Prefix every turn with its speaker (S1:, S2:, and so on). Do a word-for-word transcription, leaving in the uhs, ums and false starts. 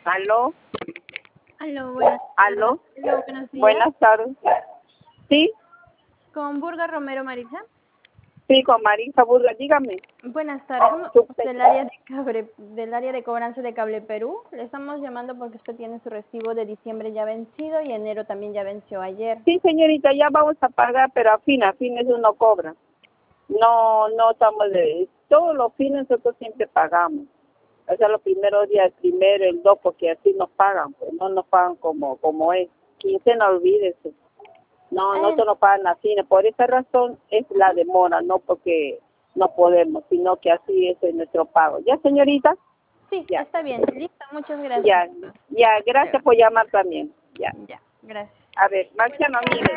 S1: Aló,
S2: Aló, buenas
S1: aló,
S2: tardes. Aló, buenos días.
S1: buenas tardes. Sí,
S2: Con Burga Romero Marisa.
S1: sí, con Marisa Burga, dígame.
S2: Buenas tardes. Somos
S1: Usted-
S2: del área de cable, del área de cobranza de Cable Perú. Le estamos llamando porque usted tiene su recibo de diciembre ya vencido y enero también ya venció ayer.
S1: Sí, señorita, ya vamos a pagar, pero a fin, a fines uno cobra. No, no estamos de... Todos los fines nosotros siempre pagamos. O sea, los primeros días, el primero, el dos, porque así nos pagan, pues no nos pagan como como es. Quincena, olvídese. No,
S2: Eh,
S1: nosotros nos pagan así. Por esa razón es la demora, no porque no podemos, sino que así es nuestro pago. ¿Ya, señorita?
S2: sí,
S1: Ya,
S2: está bien. Listo, muchas gracias.
S1: ya, ya. Gracias por llamar también. Ya.
S2: Ya, gracias.
S1: A ver, Marciano, mire.